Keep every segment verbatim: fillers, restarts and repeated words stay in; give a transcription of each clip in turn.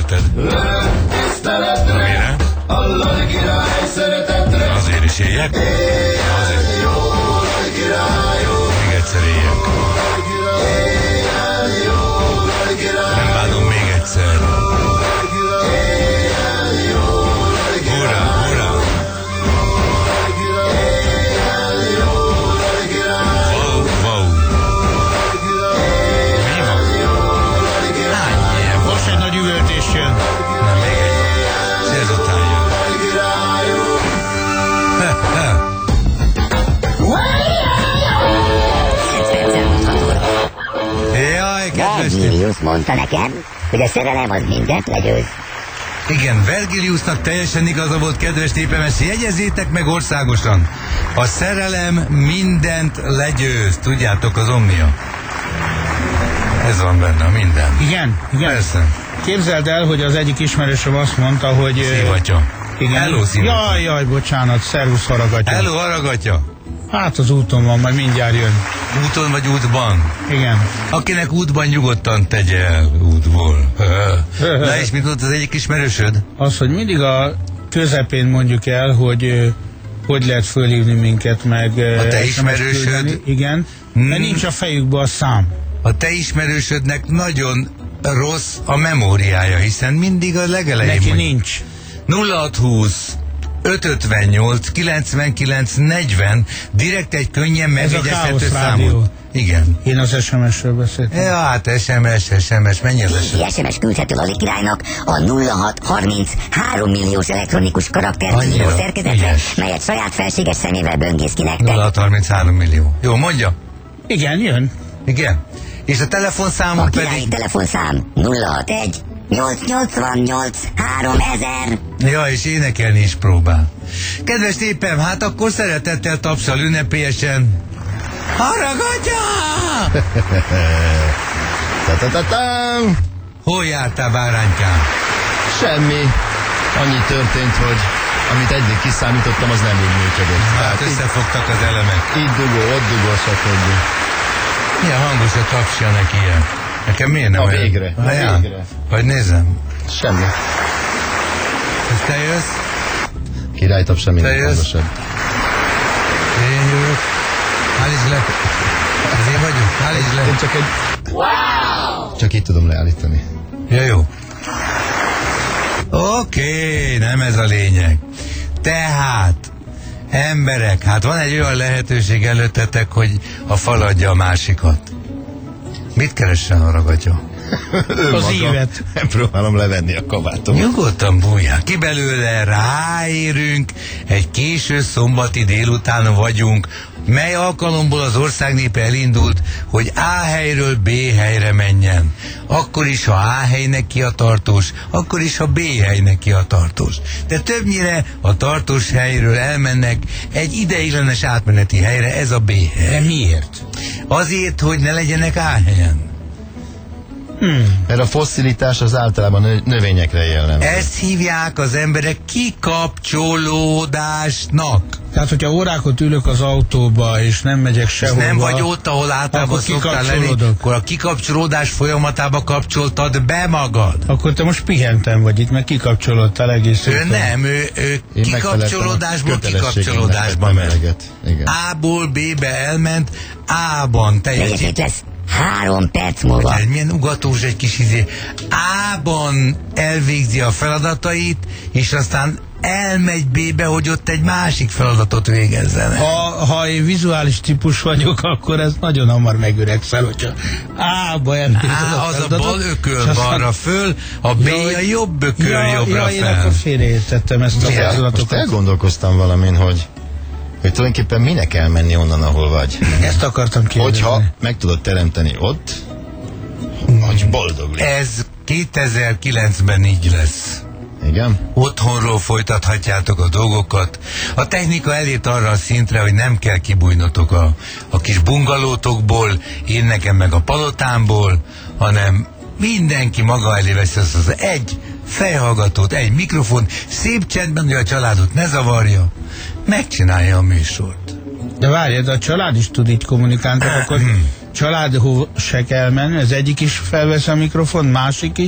érted? Mire? Azért is éljek? Azért. Még egyszer éljek. Nem bánom még egyszer. Hurrá, hurrá! Wow, wow. Mi van? Hány ilyen van? Most egy nagy üvöltés jön. Nem, még egy. És ezután jön. Ha, ha. Jaj, kedves... Vergilius mondta nekem, hogy a szerelem az mindent legyőz. Igen, Vergiliusnak teljesen igaza volt, kedves népem, ezt jegyezzétek meg országosan. A szerelem mindent legyőz. Tudjátok, az omnia. Ez van benne, minden. Igen, igen. Persze. Képzeld el, hogy az egyik ismerősöm azt mondta, hogy... Szívatja. Igen. Hello, szívatja. Jaj, jaj, bocsánat, szervusz, haragatja. Hello, haragatja. Hát az úton van, majd mindjárt jön. Úton vagy útban? Igen. Akinek útban nyugodtan tegye el útból. Na és mit mondta az egyik ismerősöd? Az, hogy mindig a közepén mondjuk el, hogy hogy lehet fölhívni minket, meg... A te ismerősöd? Igen, hmm. mert nincs a fejükben a szám. A te ismerősödnek nagyon rossz a memóriája, hiszen mindig a legelején Neki mondja. nincs. nulla hat húsz ötvennyolc kilencvenkilenc negyven direkt egy könnyen megjegyezhető számot. Igen. Én az es em es-ről beszéltem. Ja, hát es em es, es em es, mennyi az es em es? es em es küldhető Lali királynak a nulla hat harminc három milliós elektronikus karakter író szerkezetre, melyet saját felséges szemével böngész ki nektek. nulla hat harminchárom millió. Jó, mondja? Igen, jön. Igen. És a telefonszámunk a pedig... királyi telefonszám nulla hatvanegy nyolcszáznyolcvannyolc háromezer. Ja, és énekelni is próbál. Kedves népem, hát akkor szeretettel tapsal ünnepélyesen. Haragatja! Ta-ta-ta-tam! Hol jártál, báránykám? Semmi. Annyi történt, hogy amit eddig kiszámítottam, az nem úgy működött. Hát összefogtak az elemek. Itt dugó, ott dugó, stb. Milyen hangos a tapsja neki ilyen? Nekem miért nem? A végre. A végre. Vagy nézem. Semmi. Ez te jössz? Királytap semmi nem hangosabb. Én jövök. Állítsd le. Ez én vagyok. Állítsd le. Én csak egy... Wow! Csak itt tudom leállítani. Ja, jó. Oké, okay, nem ez a lényeg. Tehát, emberek, hát van egy olyan lehetőség előttetek, hogy a fal adja a másikat. Mit keressen, haragatja? Az ívet. Nem próbálom levenni a kabátom. Nyugodtan bújjál. Ki belőle ráérünk, egy késő szombati délután vagyunk, mely alkalomból az ország népe elindult, hogy A helyről B helyre menjen. Akkor is, ha A hely neki a tartós, akkor is, ha B hely neki a tartós. De többnyire a tartós helyről elmennek egy ideiglenes átmeneti helyre, ez a B hely. De miért? Azért, hogy ne legyenek A helyen. Hmm. Mert a fosszilitás az általában növényekre jellemző. Ezt hívják az emberek kikapcsolódásnak. Tehát, hogyha órákat ülök az autóba, és nem megyek sehova... nem vagy ott, ahol általában szoktál lenni, akkor a kikapcsolódás folyamatába kapcsoltad be magad. Akkor te most pihentem vagy itt, meg kikapcsolódtál egész ő nem, ő, ő kikapcsolódásból kikapcsolódásba ment. A-ból B-be elment, A-ban teljesít. lesz három perc múlva. Egy milyen ugatós egy kis izé. A-ban elvégzi a feladatait, és aztán elmegy B-be, hogy ott egy másik feladatot végezzen. Ha, ha én vizuális típus vagyok, akkor ez nagyon hamar megöregszel, hogyha A-ba elvégzi a az a bal ököl balra föl, a B jaj, a jobb ököl jaj, jobbra jaj, fel. Én akkor félreértettem ezt a feladatokat. Most elgondolkoztam valamin, hogy hogy tulajdonképpen minek elmenni onnan, ahol vagy. Ezt akartam kérdezni. Hogyha meg tudod teremteni ott, hogy boldog légy. Ez kétezer-kilencben így lesz. Igen? Otthonról folytathatjátok a dolgokat. A technika elért arra a szintre, hogy nem kell kibújnotok a, a kis bungalótokból, én nekem meg a palotámból, hanem mindenki maga elé veszi az, az egy fejhallgatót, egy mikrofon, szép csendben, hogy a családot ne zavarja, megcsinálja a műsort. De várj, de a család is tud így kommunikálni, akkor családhoz se kell menni, az egyik is felvesz a mikrofon, másik is,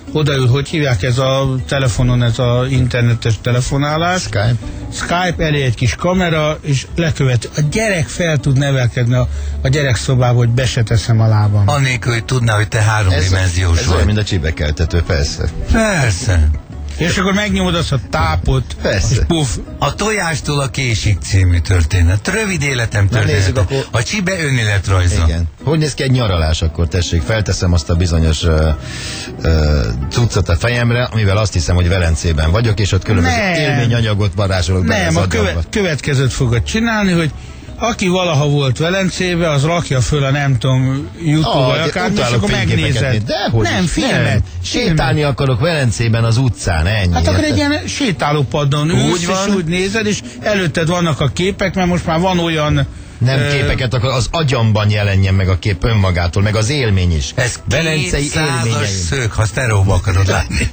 odaül, hogy hívják ez a telefonon, ez a internetes telefonálás. Skype. Skype, elé egy kis kamera, és lekövet. A gyerek fel tud nevelkedni a, a gyerekszobába, hogy be se teszem a lábam. Annélkül, hogy tudná, hogy te háromdimenziós Ez vagy. olyan, mint a csípekkeltető, persze. Persze. És akkor megnyomod azt a tápot, Persze. és puff. A Tojástól a Késig című történet. Rövid életem történet. nézzük, akkor- A Csibe önéletrajza. Igen. Hogy néz ki egy nyaralás, akkor tessék, felteszem azt a bizonyos uh, uh, cuccot a fejemre, amivel azt hiszem, hogy Velencében vagyok, és ott különböző Nem. élményanyagot varázsolok bele Nem, az a köve, agyamba. következőt fogod csinálni, hogy aki valaha volt Velencébe, az rakja föl a nem tudom, YouTube-ba, Ah, akár, és utálok akkor fényképeket, megnézed. dehogy Nem, is, filmet. nem. Sétálni akarok Velencében az utcán, ennyi. Hát akkor érted? egy ilyen sétálópadon ülsz, Úgy van. és úgy nézed, és előtted vannak a képek, mert most már van olyan... Nem ö, képeket akar, az agyamban jelenjen meg a kép önmagától, meg az élmény is. Ez Velencei kétszázas élményeim. szög, ha sztereóba akarod látni.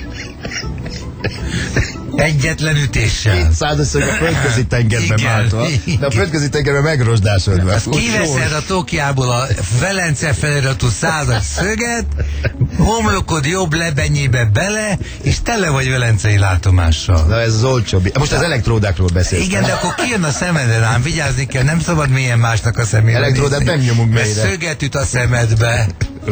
Egyetlen ütéssel. Százaszög a földközi tengerben Igen, váltva, de a igen. földközi tengerben megrosdásodva. Kiveszed a tokjából a Velence feliratú százas szöget, homlokod jobb lebenyébe bele, és tele vagy velencei látomással. Na ez az olcsóbb. Most az elektródákról beszélsz. Igen, de akkor kijön a szemedre, ám vigyázni kell, nem szabad milyen másnak a szemébe Elektródát nézni, nem nyomunk mert mélyre. szöget üt a szemedbe.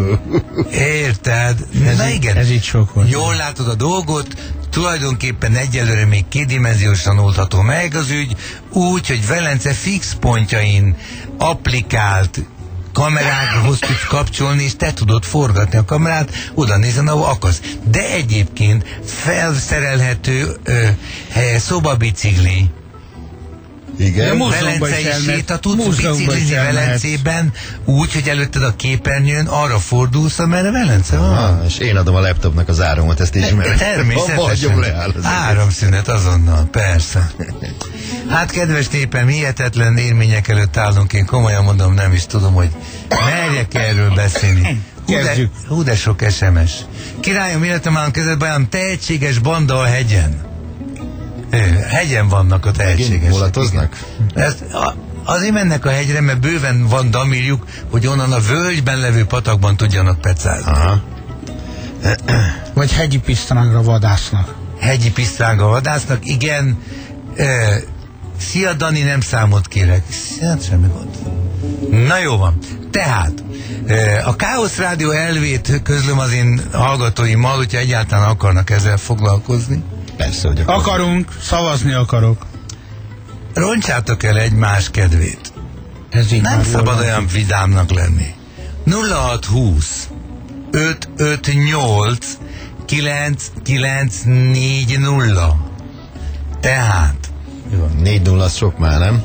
Érted? Na igen. Ez így sok volt. Jól látod a dolgot, tulajdonképpen egyelőre még kétdimenziósan oldható meg az ügy, úgy, hogy Velence fix pontjain applikált kamerákhoz tudsz kapcsolni, és te tudod forgatni a kamerát, oda nézen, ahol akarsz. De egyébként felszerelhető ö, ö, szobabicikli, Igen. múzeumban is velencei elmehet. séta, tudsz Múzeumban is biciklizni elmehetsz. Velencében úgy, hogy előtted a képernyőn arra fordulsz, amerre Velence van. Ah, és én adom a laptopnak az áramot, ezt ismerem. A Természetesen. vagyom leáll az Áramszünet azonnal, persze. Hát kedves népem, hihetetlen élmények előtt állunk, én komolyan mondom, nem is tudom, hogy merjek erről beszélni. Hú de, Kezdjük. hú de sok es em es. Királyom, életem állom kezedben, olyan tehetséges banda a hegyen. Ö, Hegyen vannak a tehetségesek. Mulatoznak? Ezt, a, azért mennek a hegyre, mert bőven van damírjuk, hogy onnan a völgyben levő patakban tudjanak pecázni. Aha. Vagy hegyi pisztrángra vadásznak. Hegyi pisztránga vadásznak, igen. E, szia Dani, nem számot kérek. Hát semmi gond. Na jó van. Tehát e, a Káosz Rádió elvét közlöm az én hallgatóimmal, hogyha egyáltalán akarnak ezzel foglalkozni. Persze, hogy akkor. Akarunk, szavazni akarok. Roncsátok el egymás kedvét. Ez így Nem már szabad jól olyan vidámnak lenni. nulla hat húsz öt öt nyolc kilenc kilenc négy nulla. Tehát négy nulla az sok már, nem?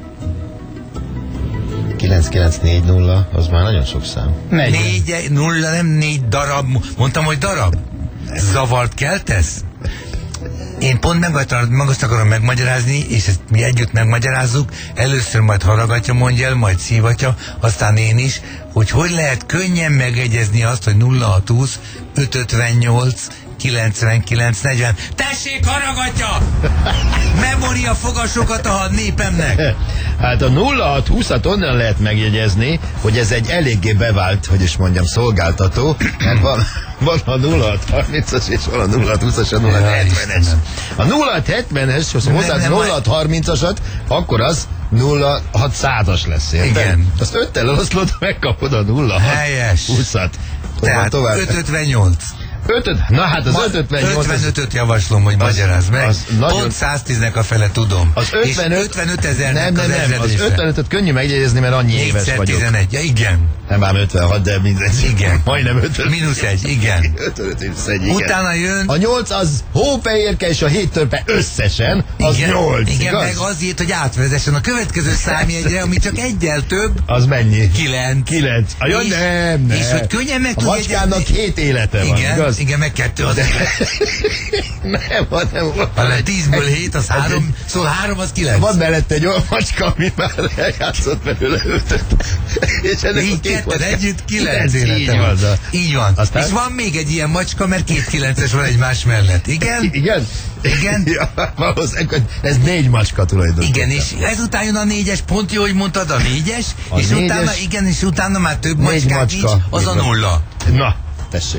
kilenc kilenc négy nulla, az már nagyon sok szám. negyven. négy nulla, nem négy darab. Mondtam, hogy darab. Zavart keltesz? Én pont meg, meg azt akarom megmagyarázni, és ezt mi együtt megmagyarázzuk. Először majd Haraghatya mondja el, majd Szívatya, aztán én is, hogy hogy lehet könnyen megegyezni azt, hogy nulla hat húsz öt ötvennyolc kilencvenkilenc negyven. Tessék, Haraghatya! Memória fogasokat a népemnek! Hát a nulla hat húszat onnan lehet megjegyezni, hogy ez egy eléggé bevált, hogy is mondjam, szolgáltató, mert van, van a nulla hat harmincas és van a nulla hat húszas, a nulla hat hetvenes. A nulla hat hetvenes, ha hozzá nem, nulla hat harmincasat, akkor az nulla hat százas lesz, érted? Igen. Azt öttel eloszlod, megkapod a nulla hat Helyes. húszat. Tehát tovább. öt ötvennyolc. Ötöt, na hát az öt ötvennyolc. ötvenötöt javaslom, hogy magyarázd meg. az nagyon- Pont száztíznek a fele tudom. Az ötvenöt, és ötvenöt ezernek nem, nem, az nem, az ezredése. ötvenötöt könnyű megjegyezni, mert annyi éves négyszer vagyok. tizenegy, ja, igen. Nem ám ötvenhat, de mindegy. Igen. Majdnem ötven. Mínusz egy, igen. ötvenöt mínusz egy, igen. Utána jön... A nyolc az hófehérke és a hét törpe összesen, az igen, nyolc, igen, igaz? meg azért, hogy átvezessen a következő számjegyre, ami csak egyel több, Az mennyi? kilenc. Kilenc. A jó, És- nem, nem. és hogy könnyen meg A tud macskának jegyezni- hét élete van, Igen, igaz? igen, meg kettő az. Nem, van, nem van. Ha tízből hét, az három, szóval három az kilenc. Van mellette egy olyan macska, ami már eljátszott belőle ötöt. És ennek a Így két ketten macska- együtt kilenc Kilenc, élete így van. van. de- Így van. Aztán? És van még egy ilyen macska, mert két kilences van egymás mellett. Igen? Igen? Igen? Ja, valószínűleg, ez négy macska tulajdonképpen. Igen, és ezután jön a négyes, pont jó, hogy mondtad, a négyes, A és négyes, utána, igen, és utána már több négy macskák macska. nincs, az Így a van. nulla. Na, tessék.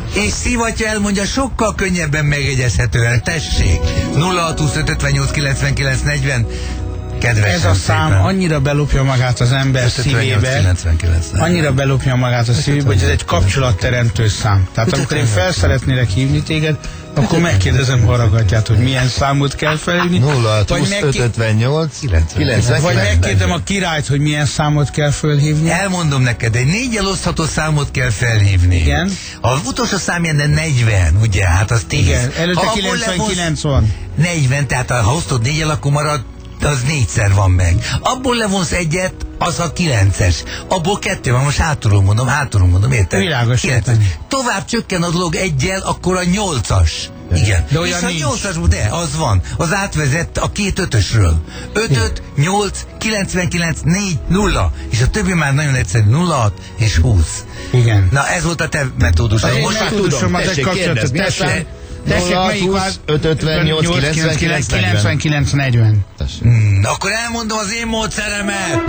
És Szivatya elmondja sokkal könnyebben megegyezhetően. Tessék, nulla hat huszonöt ötvennyolc kilencvenkilenc negyven. Kedves Ez a szám szépen. Annyira belopja magát az ember szívébe, annyira belopja magát a szívébe, hogy ez egy kapcsolatteremtő szám. Tehát amikor én fel szeretnélek hívni téged, akkor megkérdezem Haragatyát, hogy milyen számot kell felhívni. nulla hat huszonöt ötvennyolc kilencvenkilenc. Vagy megkérdem a királyt, hogy milyen számot kell felhívni. Elmondom neked, egy négyel osztható számot kell felhívni. Igen. Az utolsó szám ilyen negyven, ugye? Hát az tíz. Igen, előtte ha kilencvenkilenc van. negyven, tehát ha osztod négyel, akkor marad, az négyszer van meg. Abból levonsz egyet, az a kilences. Abból kettő van, most hátulról mondom, hátulról mondom, érted? Világos, értem. Tovább csökken a dolog egyel, akkor a nyolcas. Igen. De olyan és a nincs. nyolcas, de az van. Az átvezett a két ötösről. öt öt, nyolc, kilencvenkilenc, négy, nulla. És a többi már nagyon egyszerű. nulla hat és húsz. Igen. Na ez volt a te metódusod. Most Most már már tudom, tessék, kérdez, tessék. Tessék, melyik van? öt ötvennyolc kilencvenkilenc negyven. Hmm, akkor elmondom az én módszeremet.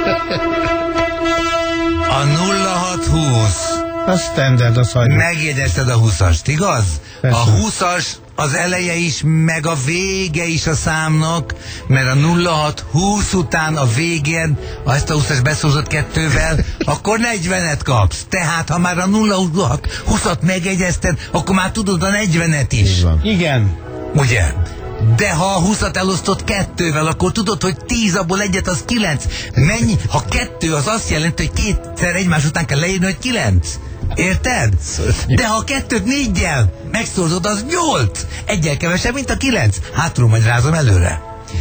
A nulla hat húsz. A standard, az hagyjuk. Megjegyezted a húszast, igaz? Persze. A húszas az eleje is, meg a vége is a számnak, mert a nulla hat húsz után a végén, ha ezt a húszas beszózott kettővel, akkor negyvenet kapsz. Tehát, ha már a nulla húszat megegyezted, akkor már tudod a negyvenet is. Igen. Ugye? De ha a húszat elosztott kettővel, akkor tudod, hogy tíz, abból egyet az kilenc. Mennyi? Ha kettő, az azt jelenti, hogy kétszer egymás után kell leírni, hogy kilenc. Érted? De ha a kettőt négyel megszorzod, az nyolc. Egyel kevesebb, mint a kilenc. Hátról majd rázom előre.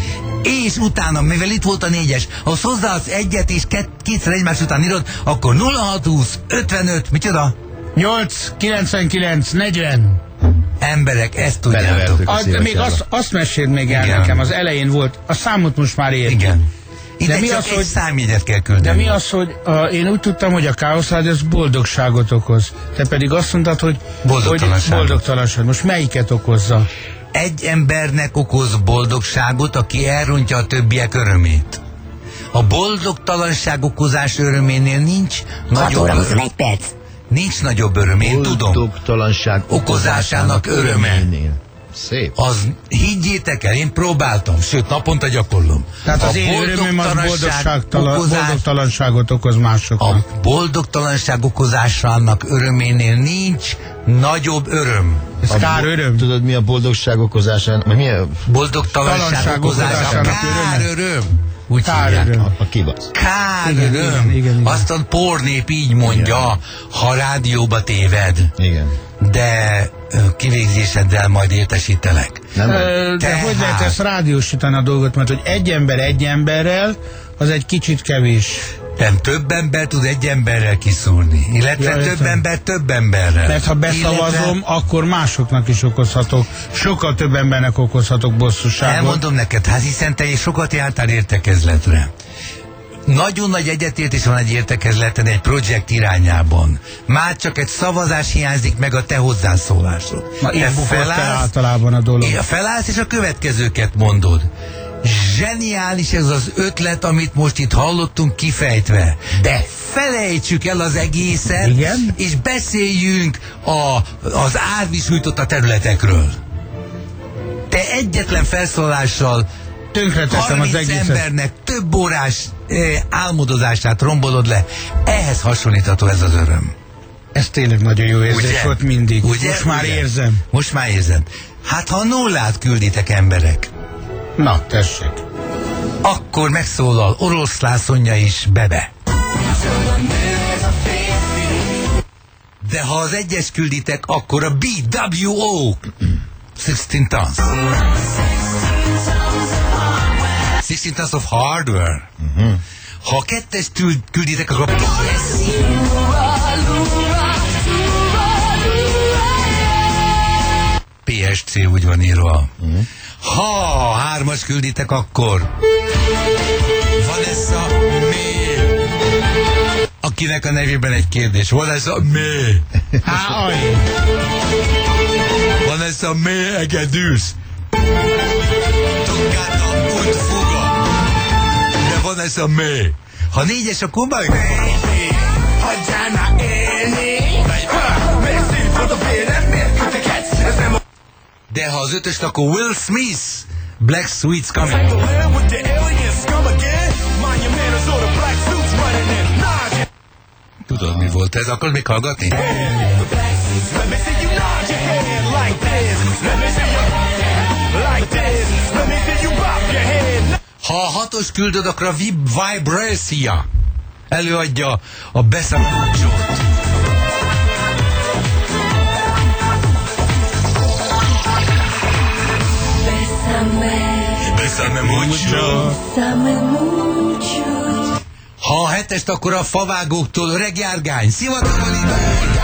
És utána, mivel itt volt a négyes, ha hozzáadsz egyet és két, kétszer egymás után írod, akkor nulla hat húsz ötvenöt, micsoda? nyolc kilencvenkilenc negyven. Emberek, ezt tudjátok. Az, még azt, azt meséld még el Igen. nekem, az elején volt, a számot most már értem. Igen. Ide De mi csak az, egy hogy- számjegyet kell küldeni. De mi az, hogy a, én úgy tudtam, hogy a Káosz Rádió az boldogságot okoz. Te pedig azt mondtad, hogy Boldogtalanságot. hogy boldogtalanság. Most melyiket okozza? Egy embernek okoz boldogságot, aki elrontja a többiek örömét. A boldogtalanság okozás öröménél nincs hat nagyobb óra öröm. huszonegy perc. Nincs nagyobb öröm, én tudom. Boldogtalanság Okozásának öröme. Szép. Az, higgyétek el, én próbáltam, sőt, naponta gyakorlom. Tehát az A én örömöm az boldogságtala, okozás- boldogtalanságot okoz másoknak. A boldogtalanság okozásának öröménél nincs nagyobb öröm. Ez kár öröm. Tudod, mi a boldogság okozásának? Vagy mi a Boldogtalanság Talanság okozása okozásának kár öröme. öröm. Úgy Kár hívják. öröm. a, a kibasz? Kár Igen, öröm. igen, igen, igen. Azt a pornép így mondja, ha rádióba téved. Igen. De ö, kivégzéseddel majd értesítelek. Nem? Ö, De Tehát- hogy lehet ezt rádiósítani a dolgot, mert hogy egy ember egy emberrel, az egy kicsit kevés. Nem, több ember tud egy emberrel kiszúrni. Illetve Ja, több értem. ember több emberrel. Mert ha beszavazom, Illetve, akkor másoknak is okozhatok. Sokkal több embernek okozhatok bosszúságot. elmondom neked, hát hiszen te is sokat jártál értekezletre. Nagyon nagy egyetértés van egy értekezleten egy projekt irányában. Már csak egy szavazás hiányzik meg a te hozzászólásod. Na, Te így bukott el felállsz, általában a dolog. É, felállsz és a következőket mondod. Zseniális ez az ötlet, amit most itt hallottunk kifejtve. De felejtsük el az egészet, Igen? és beszéljünk a, az árvízsújtott a területekről. Te egyetlen felszólással Tönkreteszem az harminc egészet. embernek több órás eh, álmodozását rombolod le. Ehhez hasonlítható ez az öröm. Ez tényleg nagyon jó érzés Ugye? volt mindig. Ugye? Most már Ugye? érzem. Most már érzem. Hát ha nullát külditek emberek, Na, tessék. akkor megszólal Oroszlán Szonya is Bebe. De ha az egyes külditek, akkor a bé dupla o sixteen tons. sixteen tons of hardware. Uh-huh. Ha a kettes küld, külditek, akkor a pé es cé úgy van írva. Uh-huh. Ha a hármas külditek, akkor Vanessa May. Akinek a nevében egy kérdés. Vanessa May. Há, aj. Vanessa May egedűsz. Toccata und fuga. De Vanessa May. Ha négyes, akkor meg... Hagyjál élni. De ha az ötöst, akkor Will Smith, Black Suits Coming. Tudod, mi volt ez? Akarod még hallgatni? Ha a hatos küldöd, akkor a Vibration előadja a beszámolót. Bésame mucho. Ha a hetest, akkor a favágóktól Öreg Járgány. Szivatokon indul.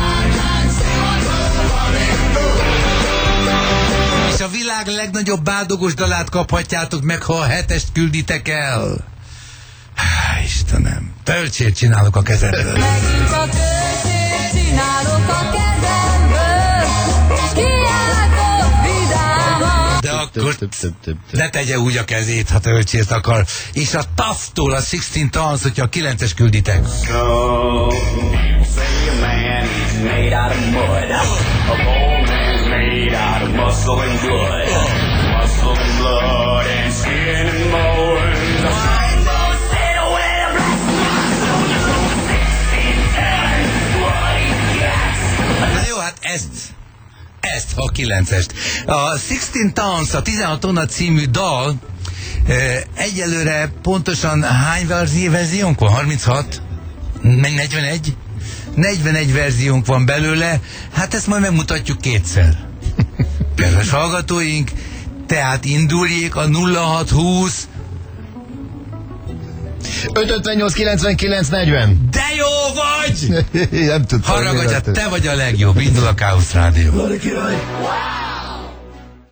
És a világ legnagyobb bádogos dalát kaphatjátok meg, ha a hetest külditek el. Há, Istenem, töltsét csinálok a kezedből. Megint a töltsét csinálok a kezedből, és kiáltok vidáman. De akkor ne tegye úgy a kezét, ha töltsét akar. És a Taftól a Sixteen Tons, hogyha a kilences külditek. So, say a man is made out of mud. A bone man's made out of muscle and blood. Muscle and blood and skin and bones. Rainbow sail with a black muscle. Sixteen tons, bloody cats. Na jó, hát ezt, ezt a kilencest. A Sixteen Tons, a tizenhat tonna című dal e, egyelőre pontosan hány verziónk van? harminchat? negyvenegy? negyvenegy verziónk van belőle, hát ezt majd megmutatjuk kétszer. Kedves hallgatóink, tehát induljék a nulla hat húsz ötvennyolc kilencvenkilenc negyven. De jó vagy! Nem tudtam. Haragudj, te vagy a legjobb, indul a Káosz Rádió.